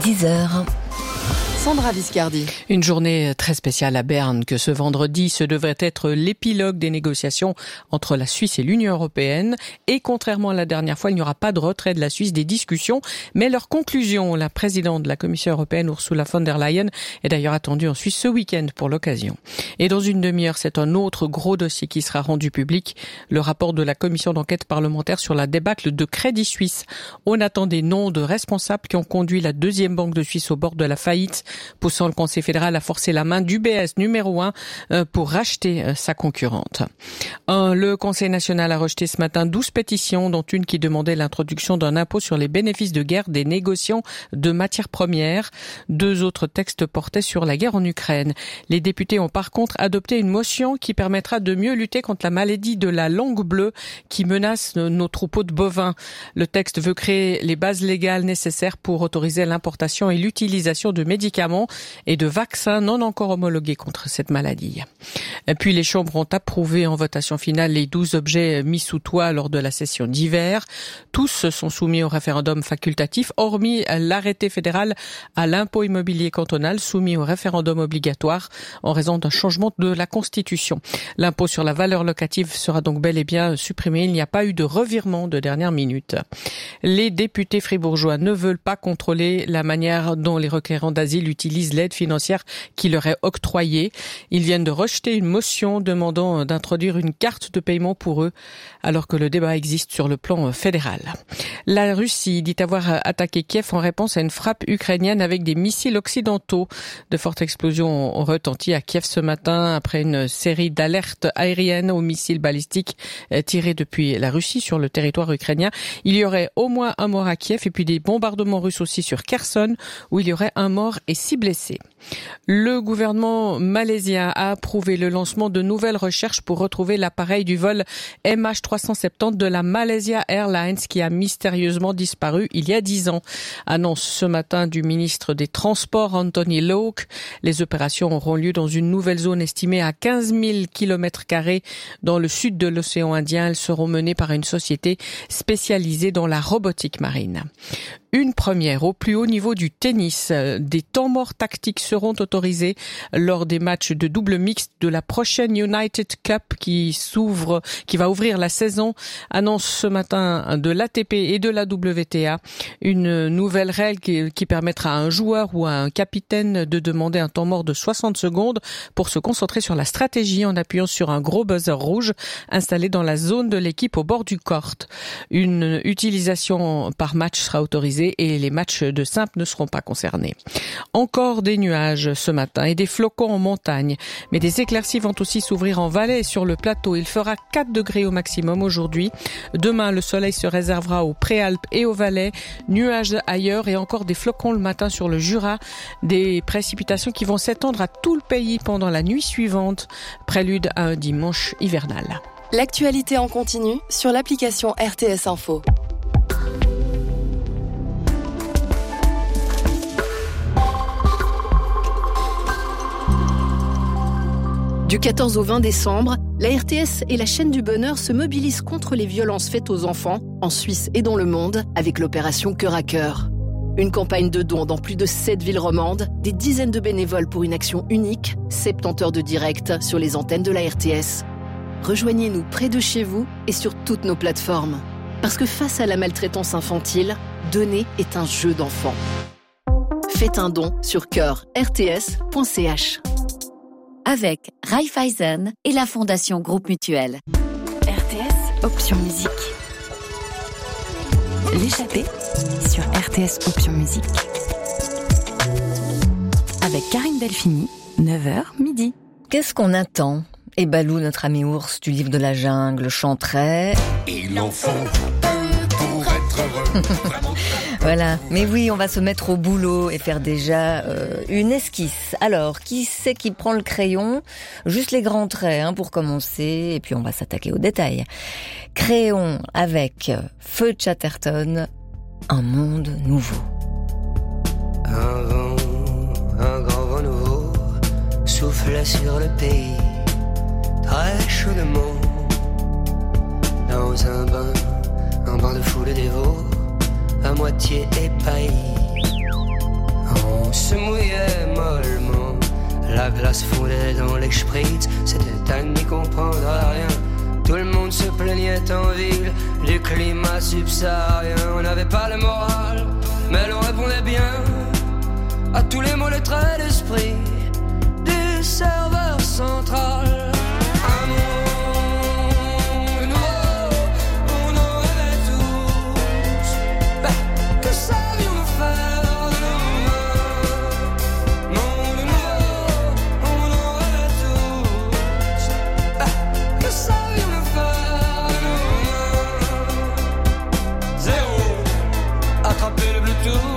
10h. Sandra Viscardi. Une journée très spéciale à Berne que ce vendredi. Ce devrait être l'épilogue des négociations entre la Suisse et l'Union européenne. Et contrairement à la dernière fois, il n'y aura pas de retrait de la Suisse des discussions. Mais leur conclusion, la présidente de la Commission européenne, Ursula von der Leyen, est d'ailleurs attendue en Suisse ce week-end pour l'occasion. Et dans une demi-heure, c'est un autre gros dossier qui sera rendu public. Le rapport de la commission d'enquête parlementaire sur la débâcle de Crédit Suisse. On attend des noms de responsables qui ont conduit la deuxième banque de Suisse au bord de la faillite, poussant le Conseil fédéral à forcer la main d'UBS numéro 1 pour racheter sa concurrente. Le Conseil national a rejeté ce matin 12 pétitions, dont une qui demandait l'introduction d'un impôt sur les bénéfices de guerre des négociants de matières premières. 2 autres textes portaient sur la guerre en Ukraine. Les députés ont par contre adopté une motion qui permettra de mieux lutter contre la maladie de la langue bleue qui menace nos troupeaux de bovins. Le texte veut créer les bases légales nécessaires pour autoriser l'importation et l'utilisation de médicaments et de vaccins non encore homologués contre cette maladie. Et puis les chambres ont approuvé en votation finale les 12 objets mis sous toit lors de la session d'hiver. Tous sont soumis au référendum facultatif, hormis l'arrêté fédéral à l'impôt immobilier cantonal soumis au référendum obligatoire en raison d'un changement de la Constitution. L'impôt sur la valeur locative sera donc bel et bien supprimé. Il n'y a pas eu de revirement de dernière minute. Les députés fribourgeois ne veulent pas contrôler la manière dont les requérants d'asile utilisent l'aide financière qui leur est octroyée. Ils viennent de rejeter une motion demandant d'introduire une carte de paiement pour eux, alors que le débat existe sur le plan fédéral. La Russie dit avoir attaqué Kiev en réponse à une frappe ukrainienne avec des missiles occidentaux. De fortes explosions ont retenti à Kiev ce matin après une série d'alertes aériennes aux missiles balistiques tirés depuis la Russie sur le territoire ukrainien. Il y aurait au moins un mort à Kiev et puis des bombardements russes aussi sur Kherson où il y aurait un mort et 6 blessés. Le gouvernement malaisien a approuvé le lancement de nouvelles recherches pour retrouver l'appareil du vol MH370 de la Malaysia Airlines qui a mystérieusement disparu il y a 10 ans. Annonce ce matin du ministre des Transports Anthony Locke. Les opérations auront lieu dans une nouvelle zone estimée à 15 000 km² dans le sud de l'océan Indien. Elles seront menées par une société spécialisée dans la robotique marine. Une première au plus haut niveau du tennis. Des temps morts tactiques seront autorisés lors des matchs de double mixte de la prochaine United Cup qui va ouvrir la saison. Annonce ce matin de l'ATP et de la WTA. Une nouvelle règle qui permettra à un joueur ou à un capitaine de demander un temps mort de 60 secondes pour se concentrer sur la stratégie en appuyant sur un gros buzzer rouge installé dans la zone de l'équipe au bord du court. Une utilisation par match sera autorisée et les matchs de simple ne seront pas concernés. Encore des nuages ce matin et des flocons en montagne, mais des éclaircies vont aussi s'ouvrir en vallée et sur le plateau. Il fera 4 degrés au maximum aujourd'hui. Demain, le soleil se réservera aux Préalpes et aux Valais. Nuages ailleurs et encore des flocons le matin sur le Jura. Des précipitations qui vont s'étendre à tout le pays pendant la nuit suivante. Prélude à un dimanche hivernal. L'actualité en continu sur l'application RTS Info. Du 14 au 20 décembre, la RTS et la chaîne du bonheur se mobilisent contre les violences faites aux enfants, en Suisse et dans le monde, avec l'opération Cœur à Cœur. Une campagne de dons dans plus de 7 villes romandes, des dizaines de bénévoles pour une action unique, 70 heures de direct sur les antennes de la RTS. Rejoignez-nous près de chez vous et sur toutes nos plateformes. Parce que face à la maltraitance infantile, donner est un jeu d'enfant. Faites un don sur cœur-rts.ch. Avec Raiffeisen et la Fondation Groupe Mutuel. RTS Option Musique. L'échappée sur RTS Option Musique. Avec Karine Delphini, 9h midi. Qu'est-ce qu'on attend ? Et Balou, notre ami ours du livre de la jungle, chanterait... Il en faut pour être heureux. Voilà, mais oui, on va se mettre au boulot et faire déjà une esquisse. Alors, qui c'est qui prend le crayon ? Juste les grands traits pour commencer, et puis on va s'attaquer aux détails. Créons avec Feu Chatterton un monde nouveau. Un grand vent nouveau souffle sur le pays, très chaudement, dans un bain de foule dévot, à moitié épahi. la glace fondait dans les spritz, c'était à n'y comprendre rien. Tout le monde se plaignait en ville du climat subsaharien. On n'avait pas le moral, mais l'on répondait bien à tous les mots, les traits d'esprit du serveur central. Un monde nouveau, on en rêvait tous. Que savions-nous faire de nos mains? Monde nouveau, on en rêvait tous. Que savions-nous faire de nos mains? Zéro, attraper le Bluetooth.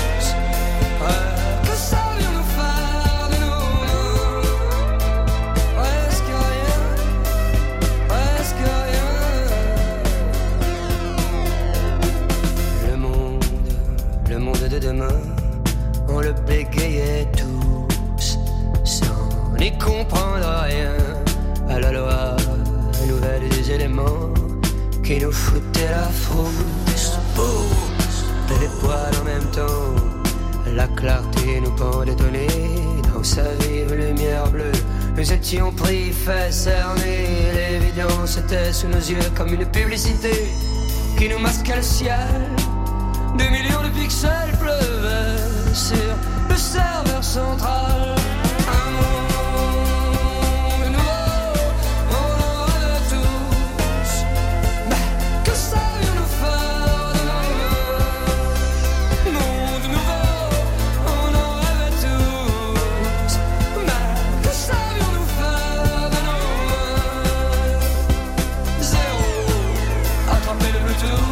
Demain, on le bégayait tous, sans n'y comprendre rien à la loi nouvelle des éléments qui nous foutaient la frousse. Les poils en même temps, la clarté nous pendait au nez. Dans sa vive lumière bleue, nous étions pris, fait cerner. L'évidence était sous nos yeux comme une publicité qui nous masquait le ciel. Des millions de pixels pleuvaient sur le serveur central. Un monde nouveau, on en rêvait tous. Que savions-nous faire de nos mains? Monde nouveau, on en rêvait tous. Que savions-nous faire de nos mains? Zéro, attraper le Bluetooth.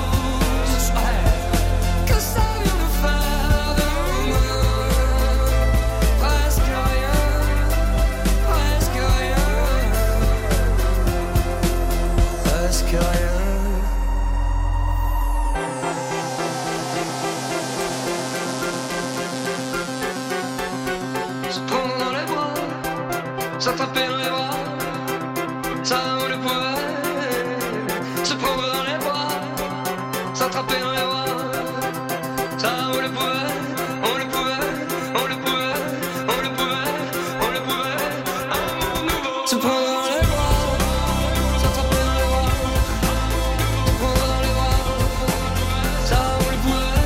S'attraper dans les bras, ça on le pouvait. Se prendre dans les bras, s'attraper dans les bras, ça on le pouvait, on le pouvait, on le pouvait, on le pouvait, on le pouvait. Un monde nouveau. Se prendre dans les bras, s'attraper dans les bras, se prendre dans les bras, ça on le pouvait,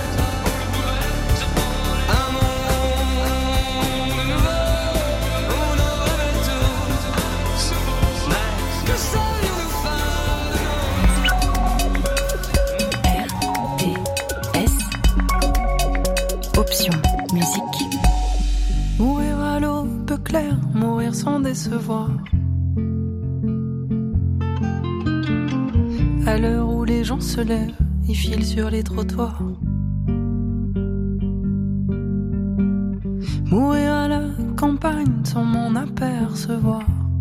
un monde nouveau. Option musique. Mourir à l'aube claire, mourir sans décevoir. À l'heure où les gens se lèvent, ils filent sur les trottoirs. Mourir à la campagne sans m'en apercevoir.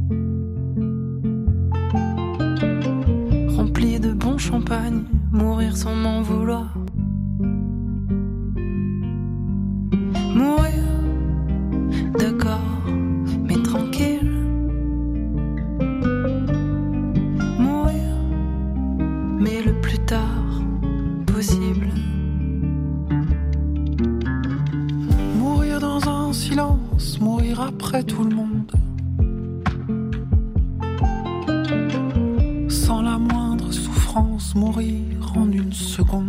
Rempli de bon champagne, mourir sans m'en vouloir. Mourir de corps, mais tranquille. Mourir, mais le plus tard possible. Mourir dans un silence, mourir après tout le monde. Sans la moindre souffrance, mourir en une seconde.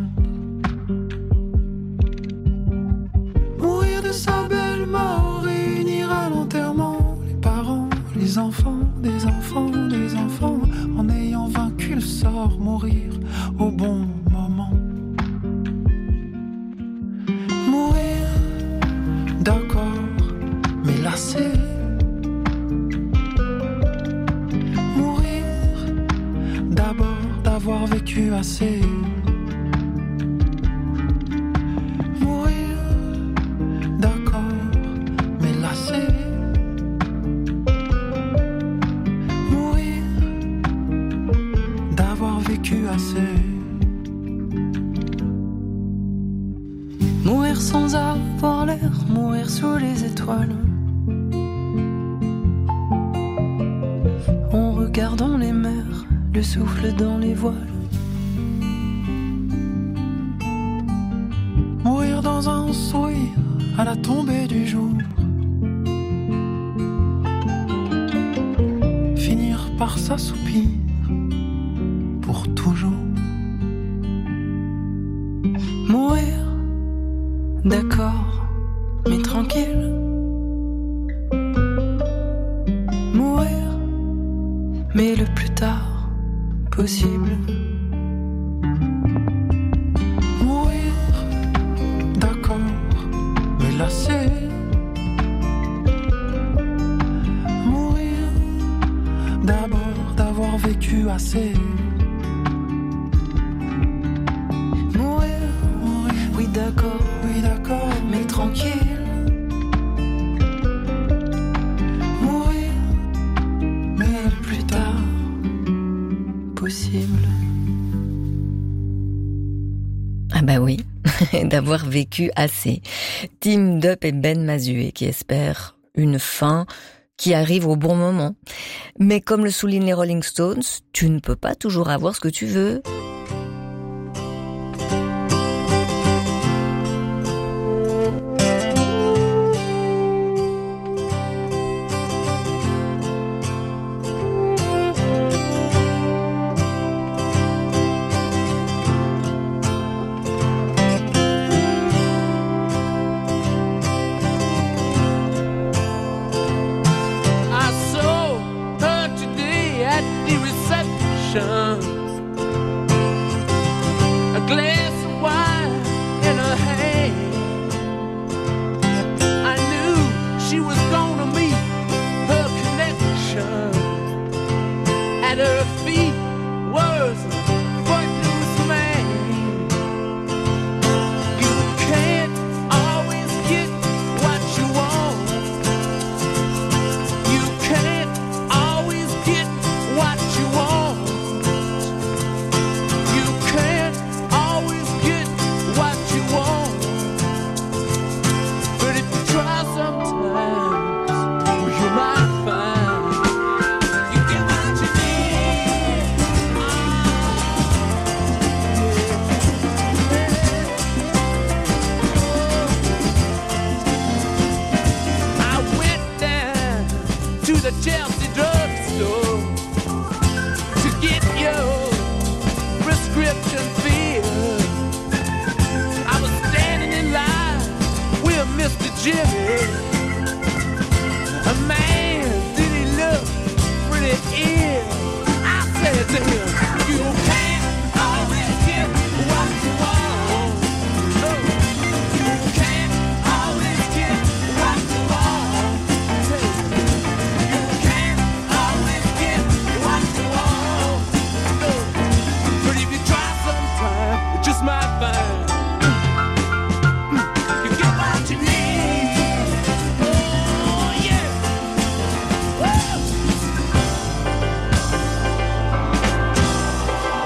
Sa belle mort, réunir à l'enterrement les parents, les enfants, des enfants, des enfants, en ayant vaincu le sort, mourir au bon moment. Mourir, d'accord, mais lassé. Mourir, d'abord d'avoir vécu assez. Mourir sans avoir l'air, mourir sous les étoiles. En regardant les mers, le souffle dans les voiles. Mourir dans un sourire à la tombée du jour. s'assoupir pour toujours. Mourir, d'accord, mais tranquille. Mourir, mais le plus tard possible. Mourir, d'accord, mais lassé. Mourir, d'abord d'avoir vécu assez. Mourir, oui d'accord, mais tranquille. Mourir, mais le plus tard possible. Ah bah oui, d'avoir vécu assez. Team Dup et Ben Mazué qui espèrent une fin qui arrive au bon moment. Mais comme le soulignent les Rolling Stones, tu ne peux pas toujours avoir ce que tu veux. A glass of wine in her hand. I knew she was gonna meet her connection. At her feet was a footloose man. You can't always get what you want. You can't always get what you want. The Chelsea drugstore to get your prescription filled. I was standing in line with Mr. Jimmy. A man, did he look pretty ill? I said to him, you can't always get what you want. No, you can't always get what you want. Just might find you get what you need. Oh yeah. Woo.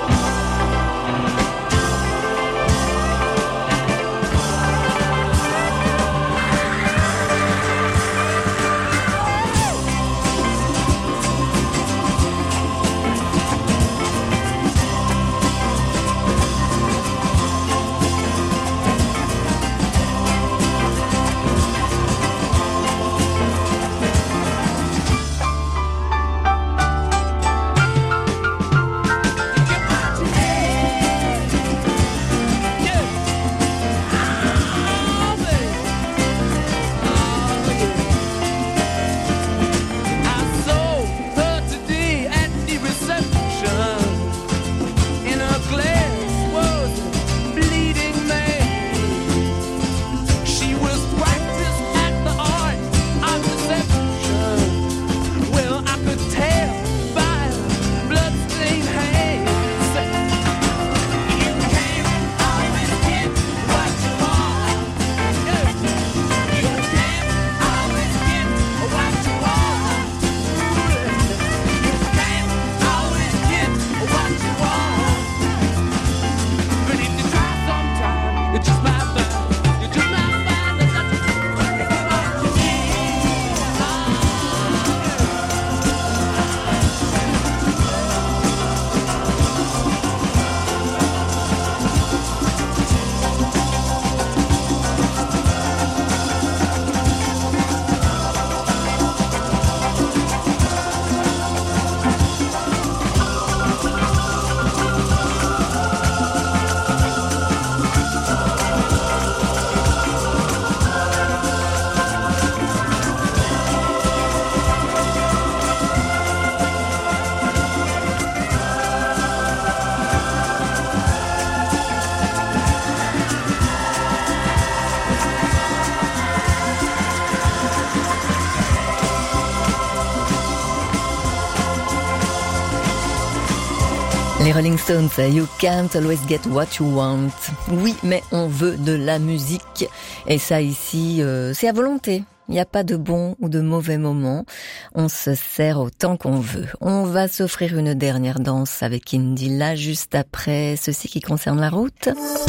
Les Rolling Stones, You Can't Always Get What You Want. Oui, mais on veut de la musique. Et ça ici, c'est à volonté. Il n'y a pas de bon ou de mauvais moment. On se sert autant qu'on veut. On va s'offrir une dernière danse avec Indy là, juste après ceci qui concerne la route.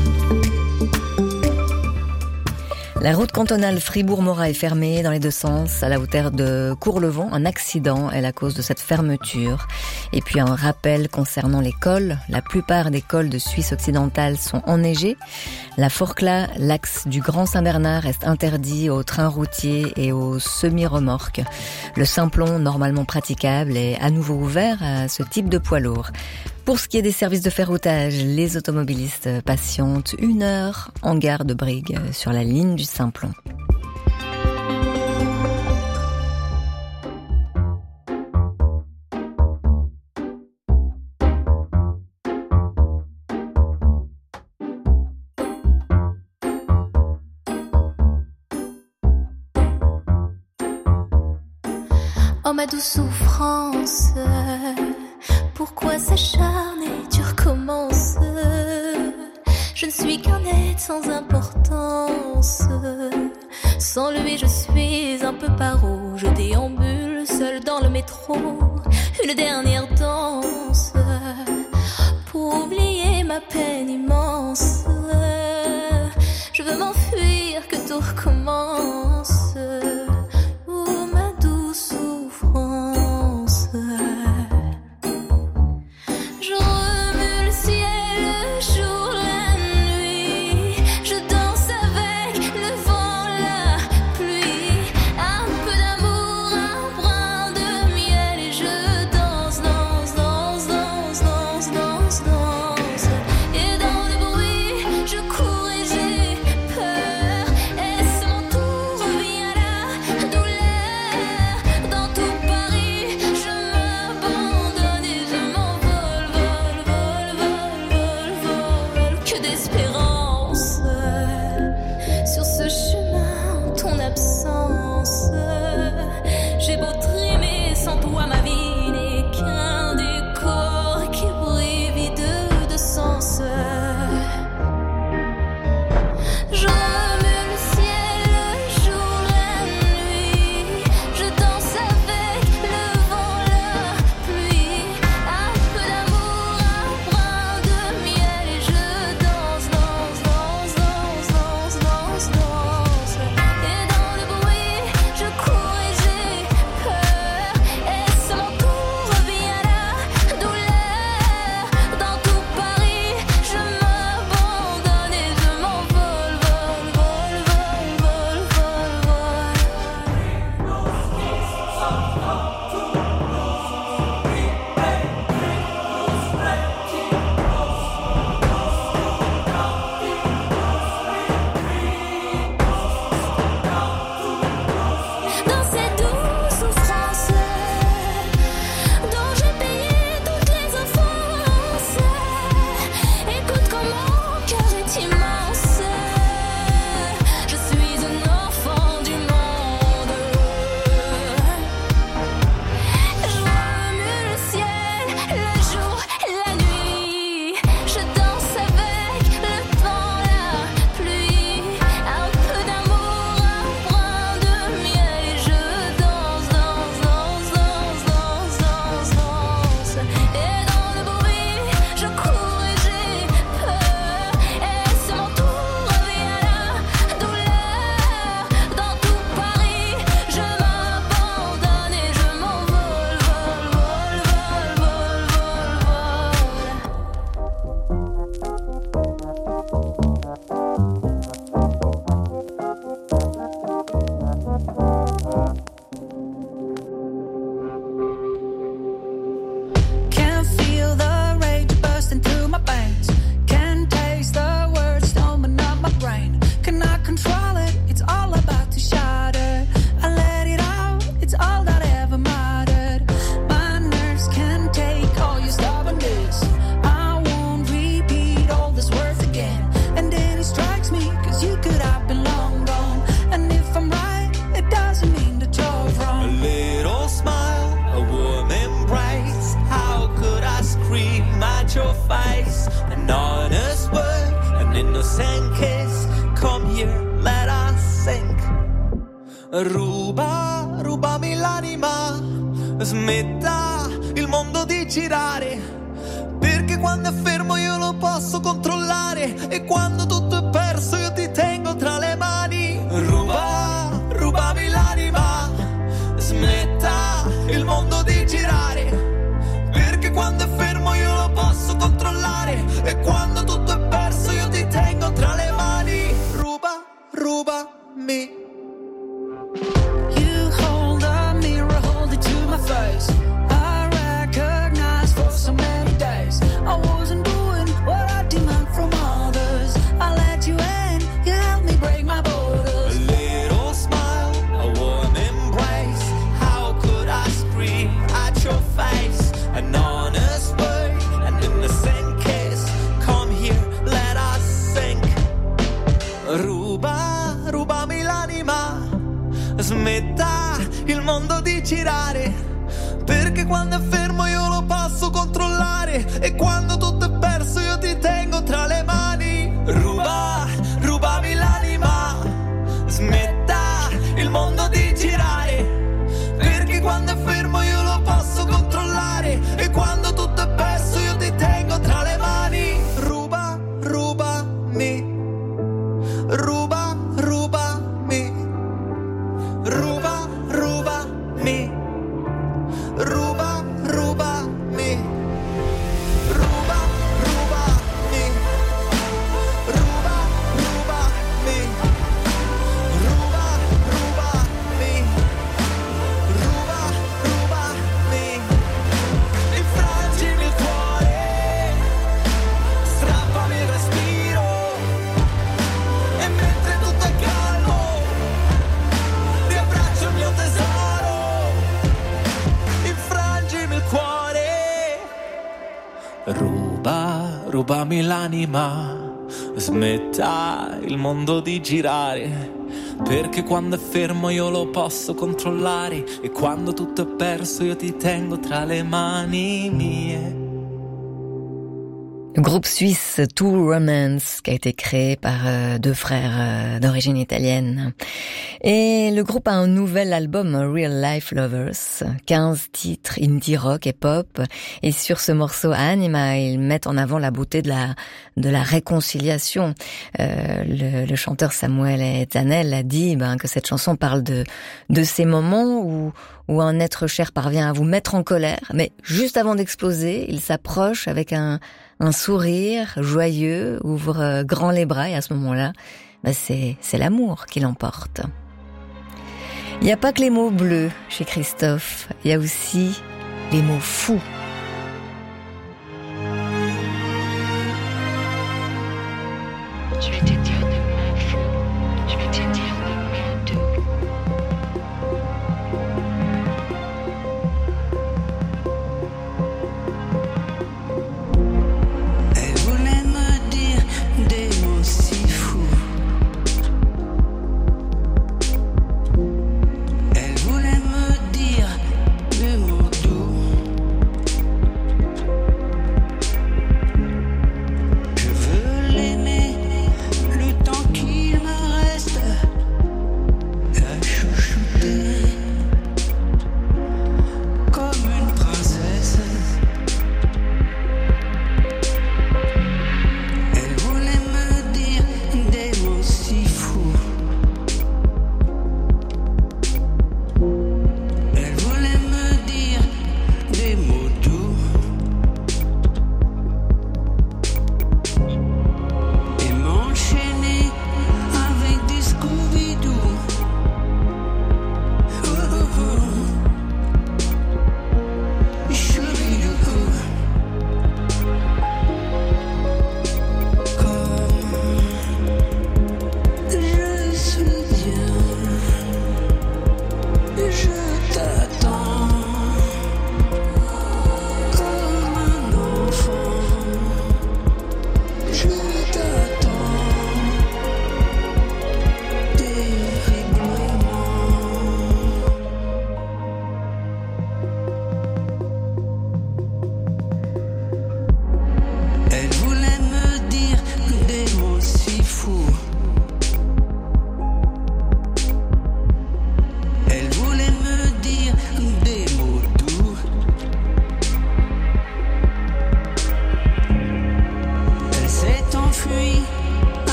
La route cantonale Fribourg-Morat est fermée dans les deux sens à la hauteur de Courlevent. Un accident est la cause de cette fermeture. Et puis un rappel concernant les cols. La plupart des cols de Suisse occidentale sont enneigés. La Forclaz, l'axe du Grand Saint-Bernard reste interdit aux trains routiers et aux semi-remorques. Le Simplon, normalement praticable, est à nouveau ouvert à ce type de poids lourd. Pour ce qui est des services de ferroutage, les automobilistes patientent 1 heure en gare de Brigue sur la ligne du Simplon. Oh ma douce souffrance, pourquoi s'acharner, tu recommences? Je ne suis qu'un être sans importance. Sans lui je suis un peu paro. Je déambule seul dans le métro. Une dernière danse pour oublier ma peine immense. Je veux m'enfuir, que tout recommence. Peur Rubami l'anima, smetta il mondo di girare, perché quando è fermo io lo posso controllare, e quando tutto è perso io ti tengo tra le mani. Rubami l'anima, smetta il mondo di girare, perché quando è fermo io lo posso controllare, e quando tutto è perso io ti tengo tra le mani. Rubami. You hold a mirror, hold it to my face. I recognize for so many days I wasn't doing what I demand from others. I let you in, you helped me break my borders. A little smile, a warm embrace. How could I scream at your face? An honest word, an innocent kiss. Come here, let us sink. Rubami l'anima, smetta il mondo di girare, perché quando è fermo io lo posso controllare, e quando tutto è perso io ti tengo tra le mani. Rubami l'anima, smetta il mondo di girare, perché quando è fermo io lo posso controllare, e quando tutto è perso io ti tengo tra le mani. Rubami. Infrangimi il cuore, strappami il respiro, e mentre tutto è calmo riabbraccio il mio tesoro. Infrangimi il cuore. Rubami l'anima, smetta il mondo di girare, perché quando è fermo io lo posso controllare, e quando tutto è perso io ti tengo tra le mani mie. Le groupe suisse Two Romance, qui a été créé par deux frères d'origine italienne. Et le groupe a un nouvel album, Real Life Lovers, 15 titres indie rock et pop. Et sur ce morceau Anima, ils mettent en avant la beauté de la réconciliation. Le chanteur Samuel Etanel a dit que cette chanson parle de ces moments où un être cher parvient à vous mettre en colère, mais juste avant d'exploser, il s'approche avec un sourire joyeux, ouvre grand les bras, et à ce moment-là, c'est l'amour qui l'emporte. Il n'y a pas que les mots bleus chez Christophe, il y a aussi les mots fous. Je vais te dire des mots fous, je vais te dire des mots doux. Elle voulait me dire des mots si fous. Elle voulait me dire des mots doux.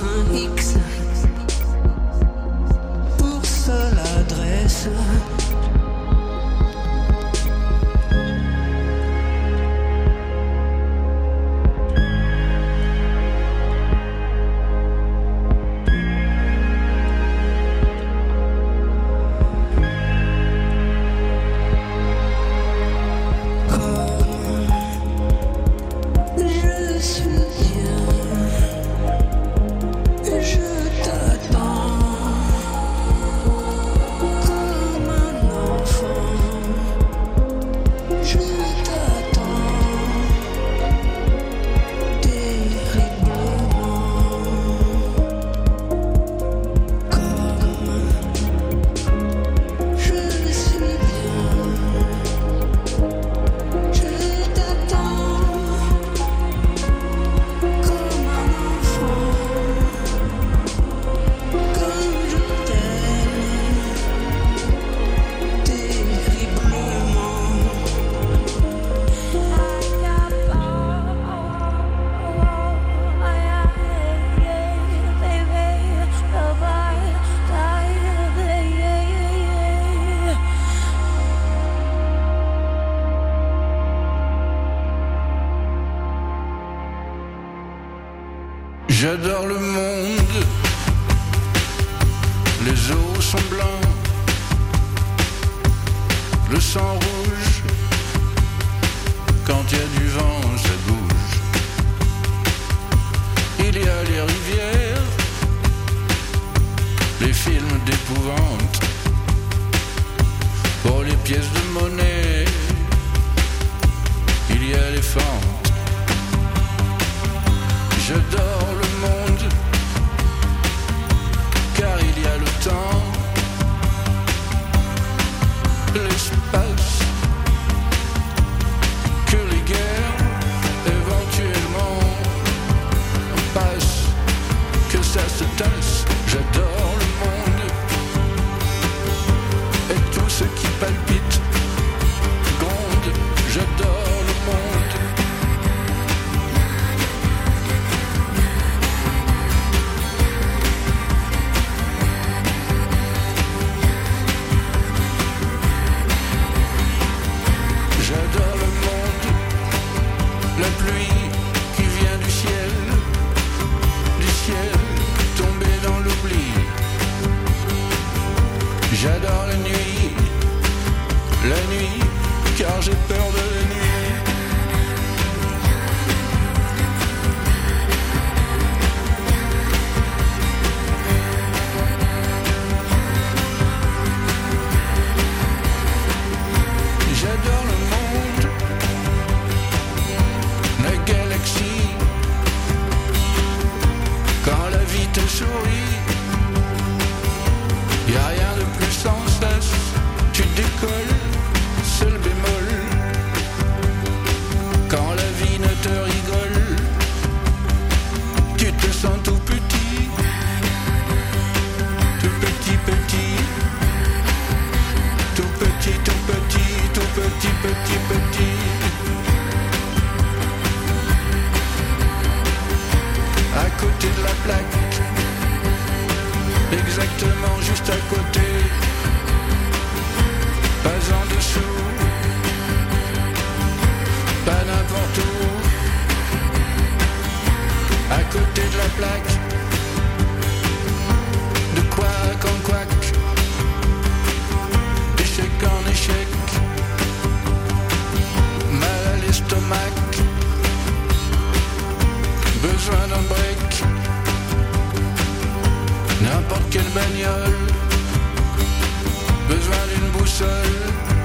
un X pour seule adresse. J'adore le monde, les eaux sont blancs, le sang rouge, quand il y a du vent ça bouge. Il y a les rivières, les films d'épouvante, pour les pièces de monnaie, il y a les fentes. J'adore le monde, car il y a le temps, l'espace, que les guerres éventuellement passent, que ça se tasse. J'adore le monde et tout ce qui palpite, gronde. J'adore le monde. J'adore le monde, la pluie qui vient du ciel tombée dans l'oubli. J'adore la nuit, car j'ai peur de la nuit. J'adore le monde, la galaxie, quand la vie te sourit, y a rien de plus sans cesse, tu décolles, c'est le bémol, quand la vie ne te rigole, tu te sens tout petit, tout petit, petit, tout petit, tout petit, tout petit, petit, petit. À côté de la plaque, exactement juste à côté, pas en dessous, pas n'importe où. À côté de la plaque, de couac en couac, d'échec en échec, mal à l'estomac, besoin d'un break, n'importe quelle bagnole, besoin d'une boussole.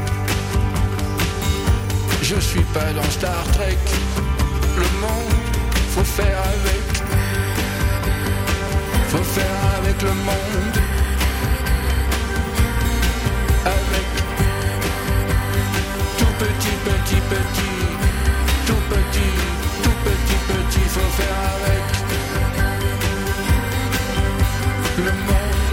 Je suis pas dans Star Trek, le monde, faut faire avec, faut faire avec le monde, avec tout petit, petit, petit, tout petit, tout petit, petit, faut faire avec le monde,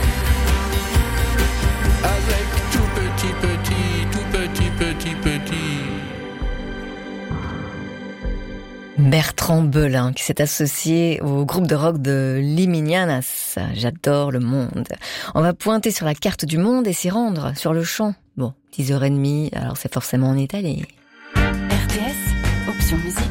avec tout petit, petit, tout petit, petit, petit. Bertrand Belin qui s'est associé au groupe de rock de Liminianas. J'adore le monde. On va pointer sur la carte du monde et s'y rendre sur le champ. Bon, 10h30, alors c'est forcément en Italie. RTS, option musique.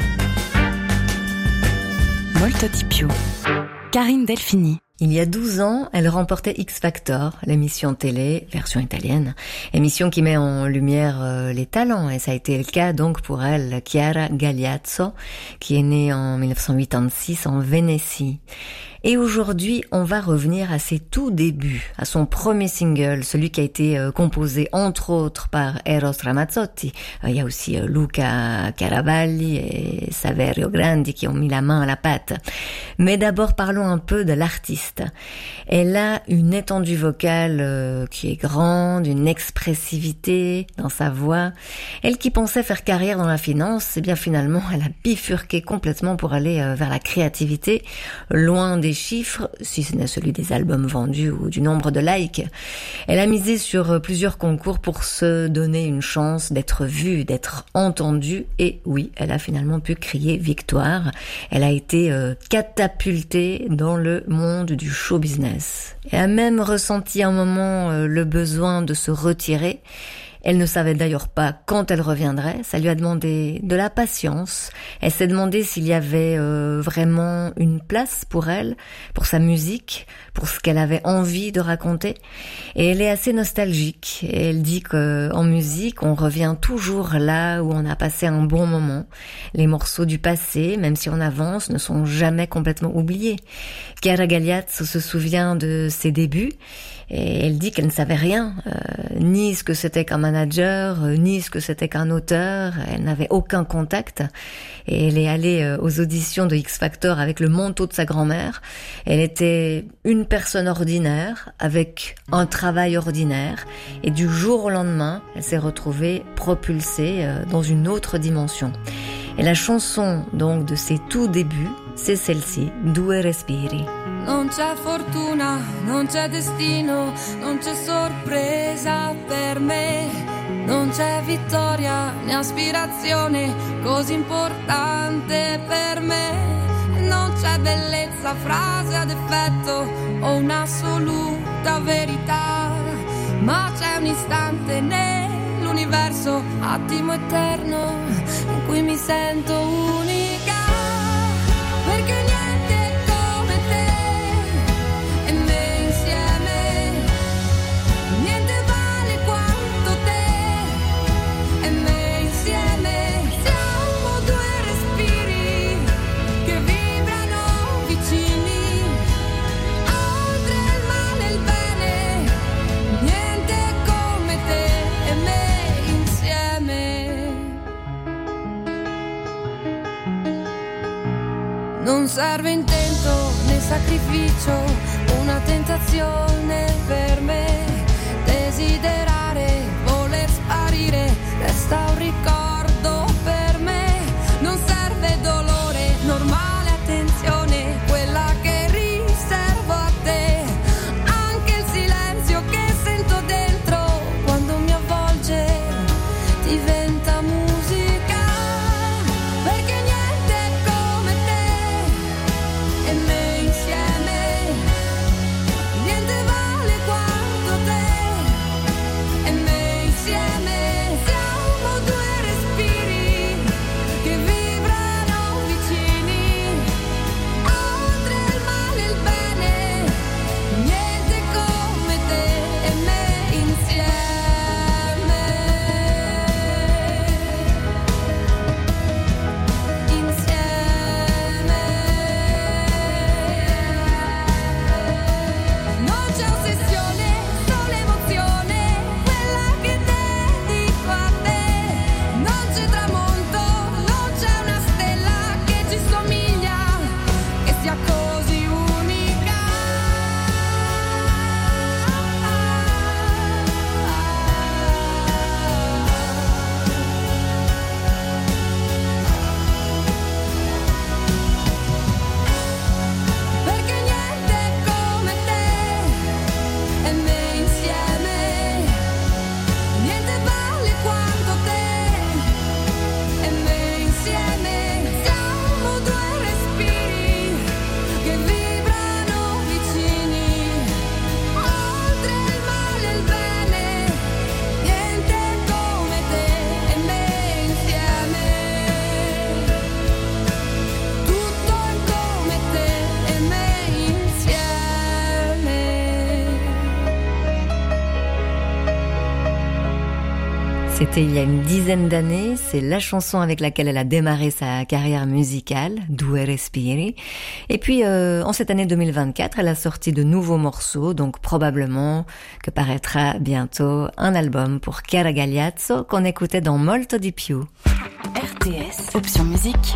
Molto di più. Karine Delphini. Il y a 12 ans, elle remportait X Factor, l'émission télé, version italienne, émission qui met en lumière les talents, et ça a été le cas donc pour elle, Chiara Gagliazzo, qui est née en 1986 en Vénétie. Et aujourd'hui, on va revenir à ses tout débuts, à son premier single, celui qui a été composé entre autres par Eros Ramazzotti. Il y a aussi Luca Caravalli et Saverio Grandi qui ont mis la main à la pâte. Mais d'abord, parlons un peu de l'artiste. Elle a une étendue vocale qui est grande, une expressivité dans sa voix. Elle qui pensait faire carrière dans la finance, eh bien finalement, elle a bifurqué complètement pour aller vers la créativité, loin des chiffres, si ce n'est celui des albums vendus ou du nombre de likes. Elle a misé sur plusieurs concours pour se donner une chance d'être vue, d'être entendue, et oui, elle a finalement pu crier victoire. Elle a été catapultée dans le monde du show business. Elle a même ressenti un moment le besoin de se retirer. Elle ne savait d'ailleurs pas quand elle reviendrait, ça lui a demandé de la patience. Elle s'est demandé s'il y avait vraiment une place pour elle, pour sa musique, pour ce qu'elle avait envie de raconter. Et elle est assez nostalgique. Et elle dit qu'en musique, on revient toujours là où on a passé un bon moment. Les morceaux du passé, même si on avance, ne sont jamais complètement oubliés. Chiara Gagliazzo se souvient de ses débuts. Et elle dit qu'elle ne savait rien, ni ce que c'était qu'un manager, ni ce que c'était qu'un auteur. Elle n'avait aucun contact. Et elle est allée aux auditions de X Factor avec le manteau de sa grand-mère. Elle était une personne ordinaire, avec un travail ordinaire. Et du jour au lendemain, elle s'est retrouvée propulsée dans une autre dimension. Et la chanson donc de ses tout débuts, c'est celle-ci, Due Respiri. Non c'è fortuna, non c'è destino, non c'è sorpresa per me, non c'è vittoria né aspirazione così importante per me, non c'è bellezza, frase ad effetto o un'assoluta verità, ma c'è un istante nell'universo, attimo eterno, in cui mi sento unica, perché niente è come te. E me insieme, niente vale quanto te. E me insieme, siamo due respiri che vibrano vicini, oltre il male e il bene. Niente come te e me insieme. Non serve intento né sacrificio, una tentazione per me, desiderare, voler sparire, resta un ricordo per me, non serve dolore, normale attenzione, quella che riservo a te, anche il silenzio che sento dentro, quando mi avvolge, diventa musica, perché niente è come te, e me insieme, niente vale quanto C'était il y a une dizaine d'années, c'est la chanson avec laquelle elle a démarré sa carrière musicale, Due Respiri. Et puis en cette année 2024, elle a sorti de nouveaux morceaux, donc probablement que paraîtra bientôt un album pour Chiara Gagliazzo qu'on écoutait dans Molto di più. RTS, option musique.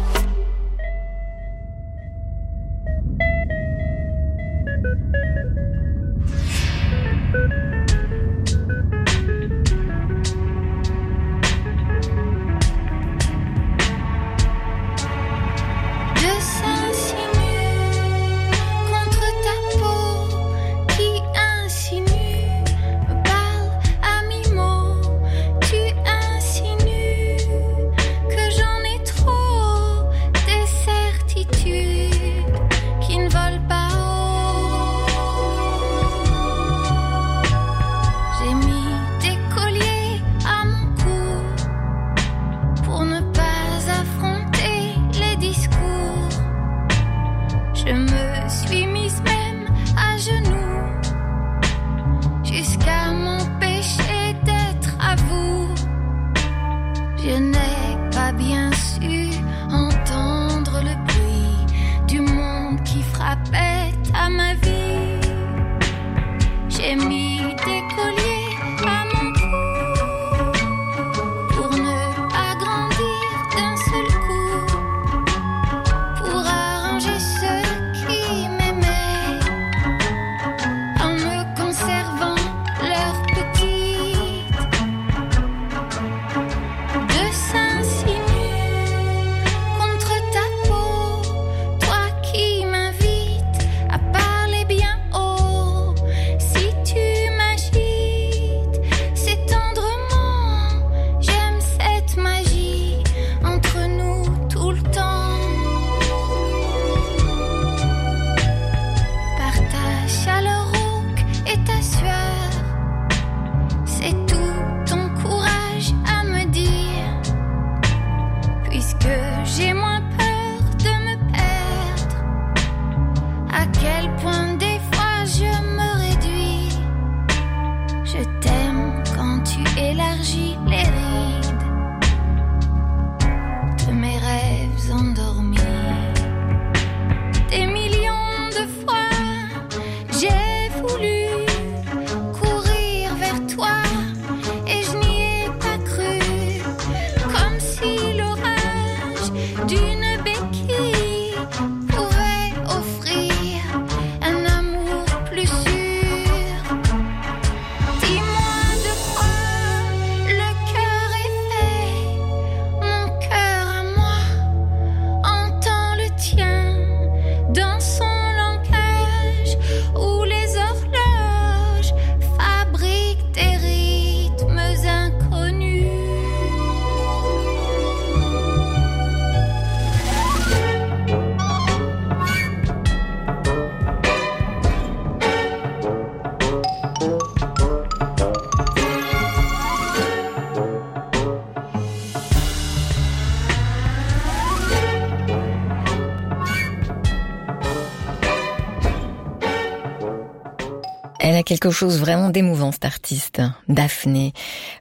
Elle a quelque chose vraiment d'émouvant, cette artiste, Daphné.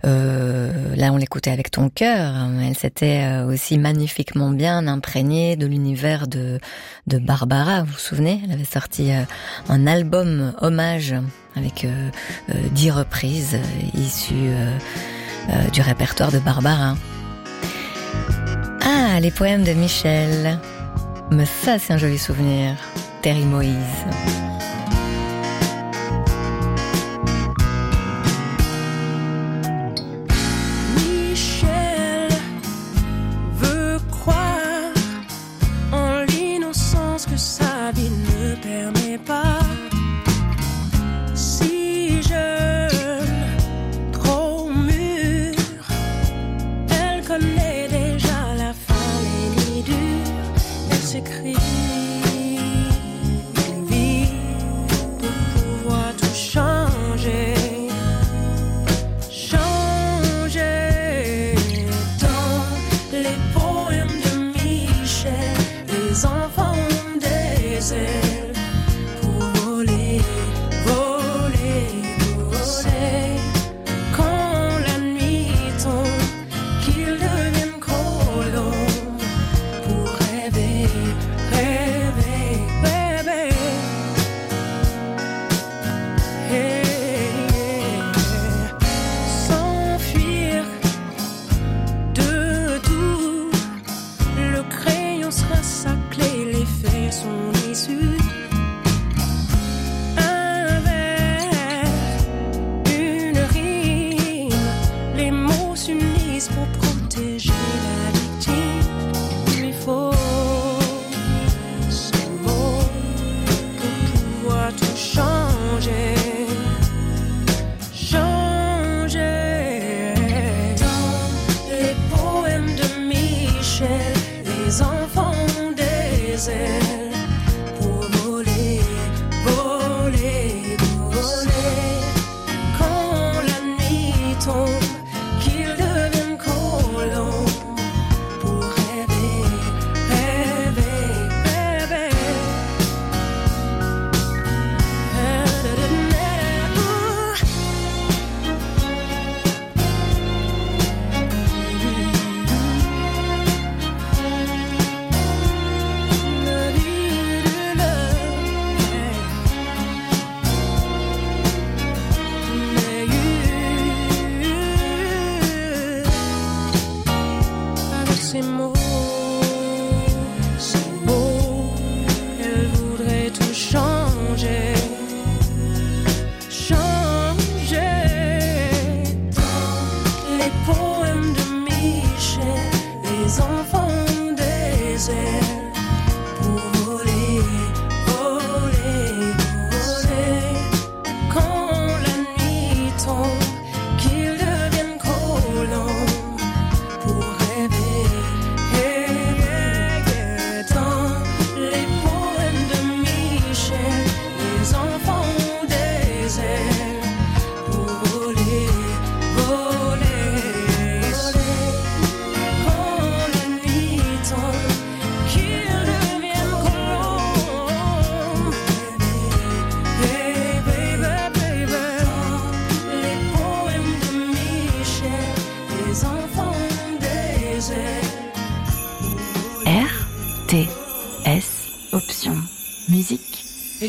Là, on l'écoutait avec ton cœur. Elle s'était aussi magnifiquement bien imprégnée de l'univers de Barbara. Vous vous souvenez? Elle avait sorti un album hommage avec 10 reprises issues du répertoire de Barbara. Ah, les poèmes de Michel. Mais ça, c'est un joli souvenir. Terry Moïse. S'écrit une vie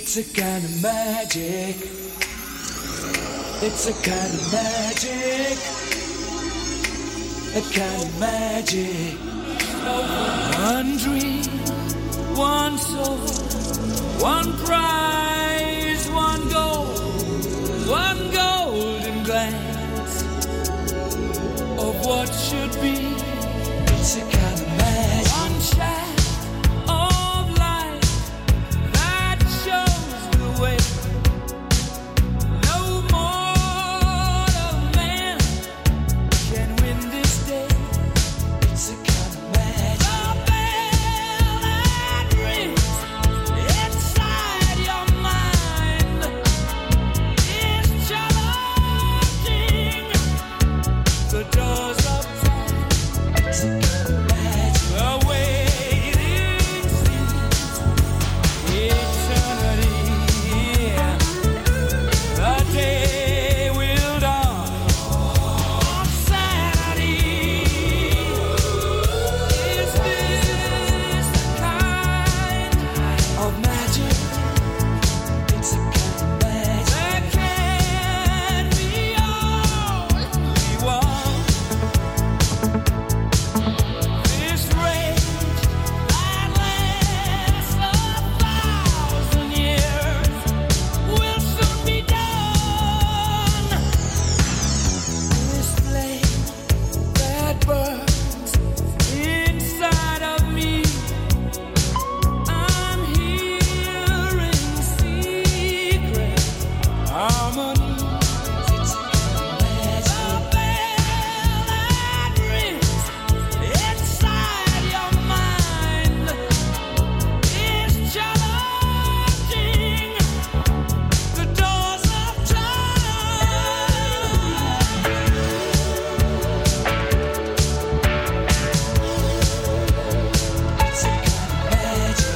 It's a kind of magic. It's a kind of magic. A kind of magic. One dream, one soul, one prize, one golden glance of what should be. It's a kind of magic. One shaft of light that shows the way. No mortal man can win this day. It's a kind of magic. The bell that rings inside your mind is challenging the doors of time. It's a kind of magic. The waiting seems eternity. The day will dawn on Saturday. Is this the kind of magic? It's a kind of magic. There can be only one. This rage that lasts 1,000 years will soon be done. This flame that burns inside of me, I'm hearing secret harmonies. It's a kind of magic. The bell that rings inside your mind is challenging the doors of time. It's a kind of magic.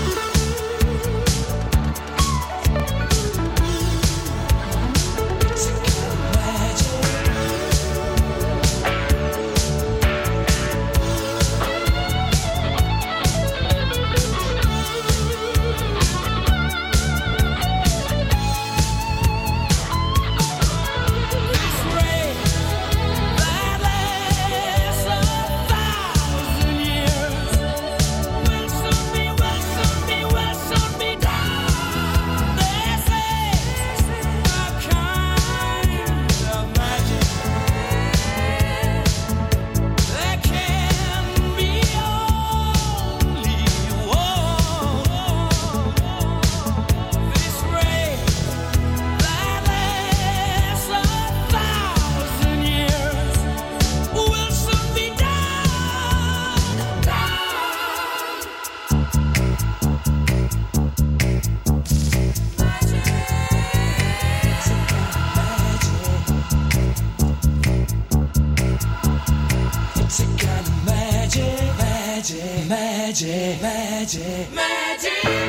It's a kind of magic. This rage that lasts 1,000 years will soon be done. This is a kind of magic. There can be only one. This rage that lasts 1,000 years will soon be done. It's a kind of magic, magic, magic, magic, magic.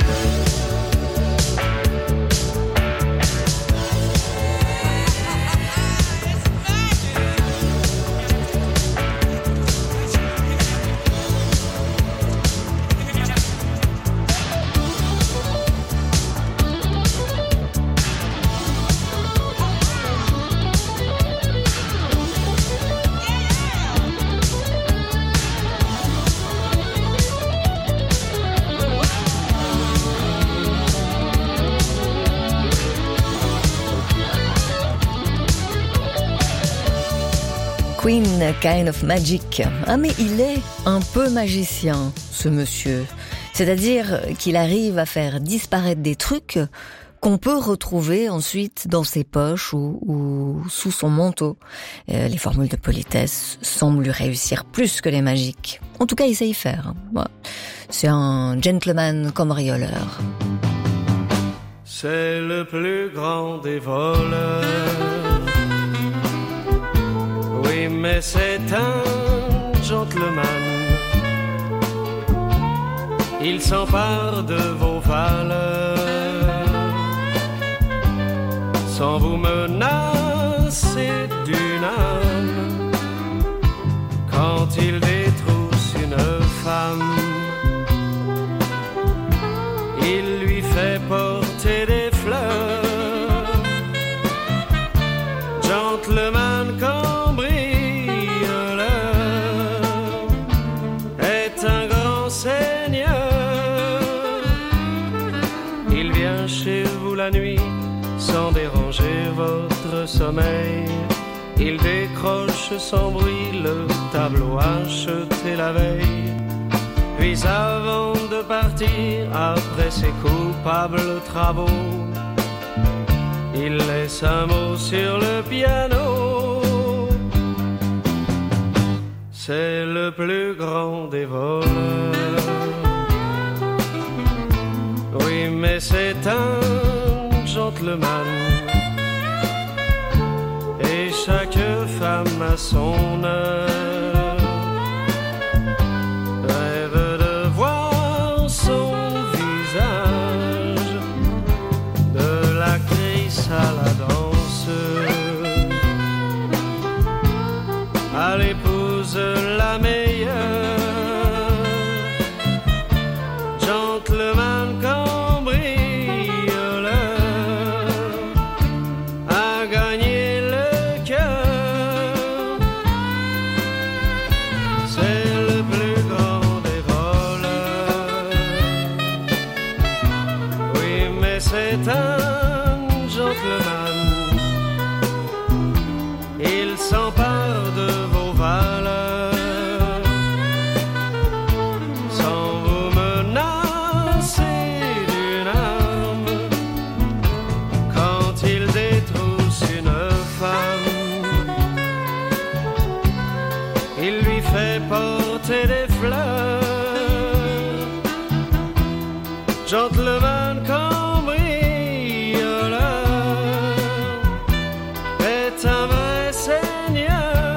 Queen, Kind of Magic. Ah mais il est un peu magicien, ce monsieur. C'est-à-dire qu'il arrive à faire disparaître des trucs qu'on peut retrouver ensuite dans ses poches ou sous son manteau. Les formules de politesse semblent lui réussir plus que les magiques. En tout cas, il sait y faire. Ouais. C'est un gentleman cambrioleur. C'est le plus grand des voleurs. Oui, mais c'est un gentleman. Il s'empare de vos valeurs sans vous menacer d'une âme. Quand il détrousse une femme, il lui fait porter vient chez vous la nuit sans déranger votre sommeil. Il décroche sans bruit le tableau acheté la veille. Puis avant de partir, après ses coupables travaux, il laisse un mot sur le piano. C'est le plus grand des voleurs. Oui, mais c'est un gentleman. Et chaque femme a son heure. Rêve de voir son visage, de l'actrice à la danseuse, à l'épouse la meilleure. Gentleman cambrioleur, a gagné le cœur. C'est le plus grand des voleurs. Oui, mais c'est un gentleman. Il s'empare de vos valeurs sans vous menacer d'une arme. Quand il détrousse une femme, il lui fait porter des fleurs. Gentleman cambrioleur est un vrai seigneur.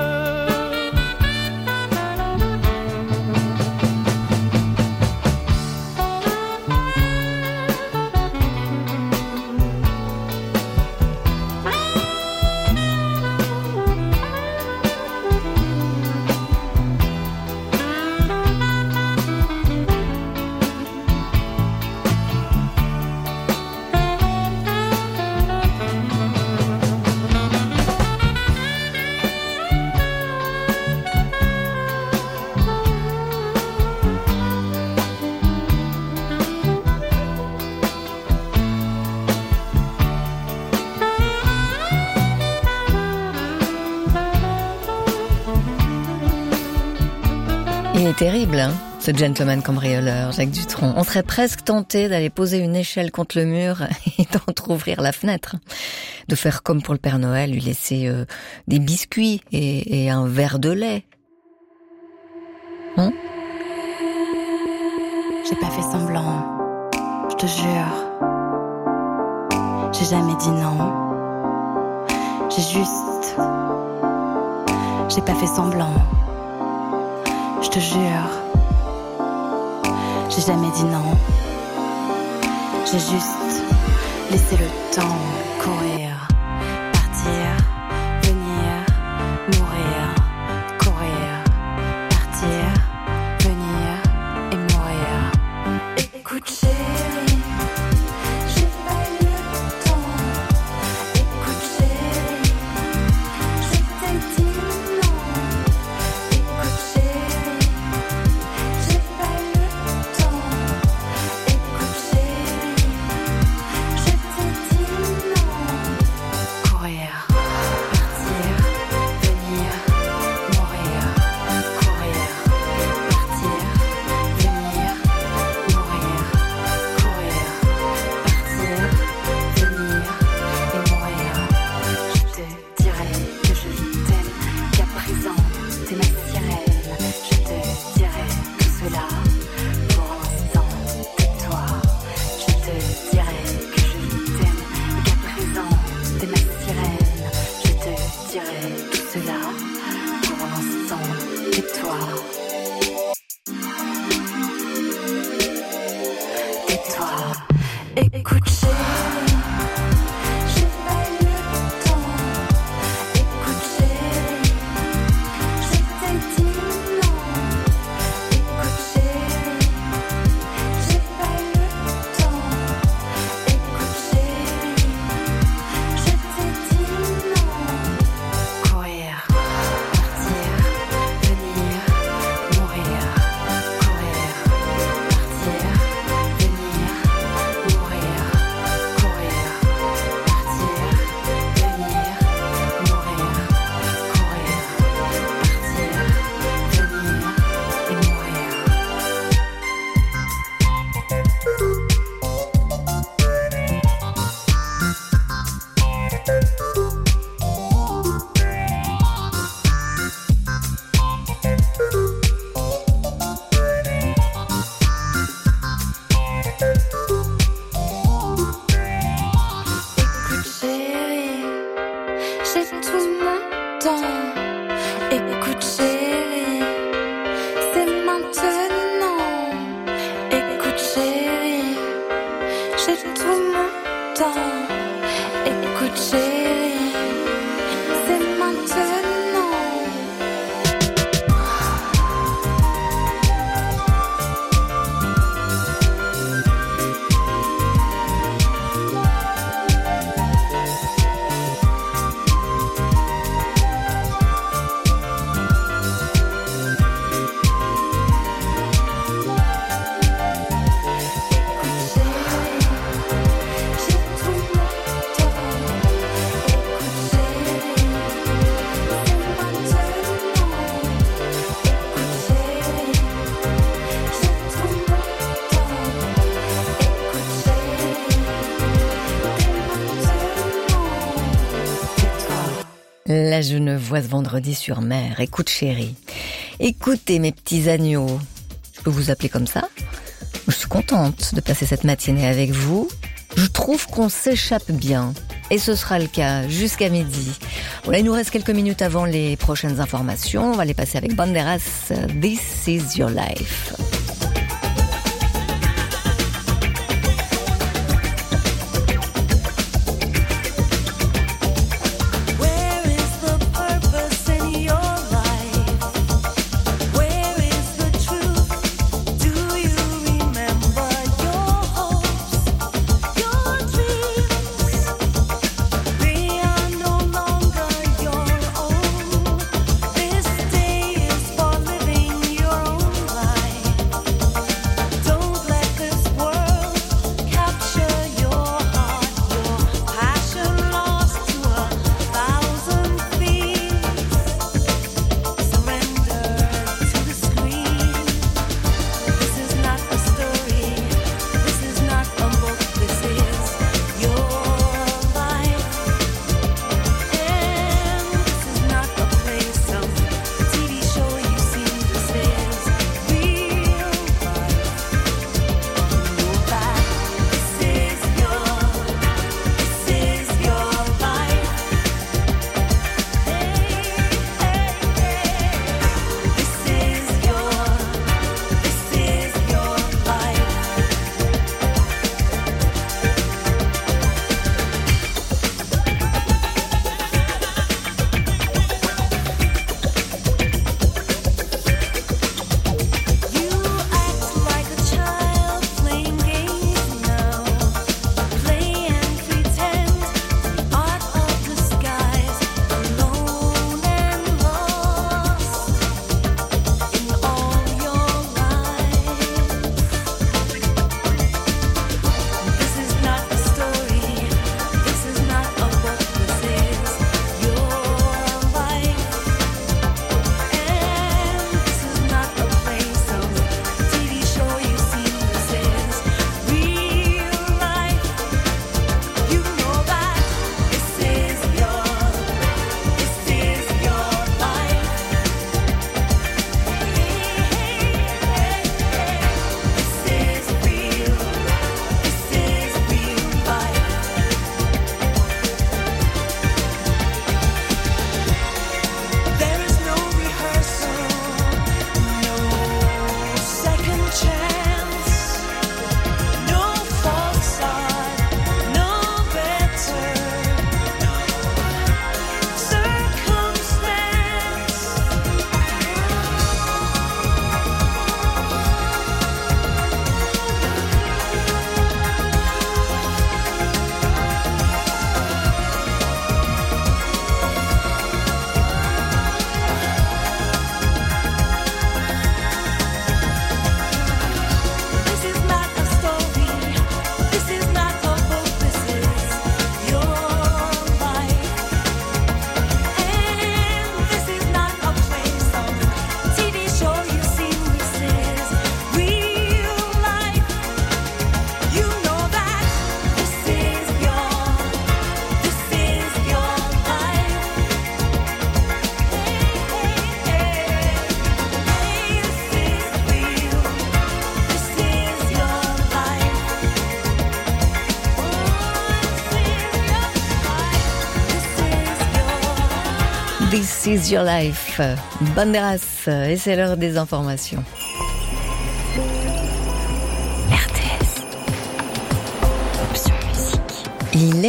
Il est terrible, hein, ce gentleman cambrioleur, Jacques Dutronc. On serait presque tenté d'aller poser une échelle contre le mur et d'entrouvrir la fenêtre. De faire comme pour le Père Noël, lui laisser des biscuits et un verre de lait. Hein? J'ai pas fait semblant, je te jure. J'ai jamais dit non. J'ai pas fait semblant. Je te jure, j'ai jamais dit non. J'ai juste laissé le temps courir, partir, venir, mourir, courir, partir, venir et mourir. Écoute chérie, j'ai pas eu le temps. Écoute chérie, je t'ai dit non. Écoute chérie, j'ai pas eu le temps. Écoute chérie, je t'ai dit non. Écoute chérie, c'est maintenant. La Genevoise vendredi sur mer. Écoute chérie, écoutez mes petits agneaux. Je peux vous appeler comme ça ? Je suis contente de passer cette matinée avec vous. Je trouve qu'on s'échappe bien. Et ce sera le cas jusqu'à midi. Voilà, il nous reste quelques minutes avant les prochaines informations. On va les passer avec Banderas. This is your life. This is your life. Banderas, et c'est l'heure des informations. RTS. Option musique. Il est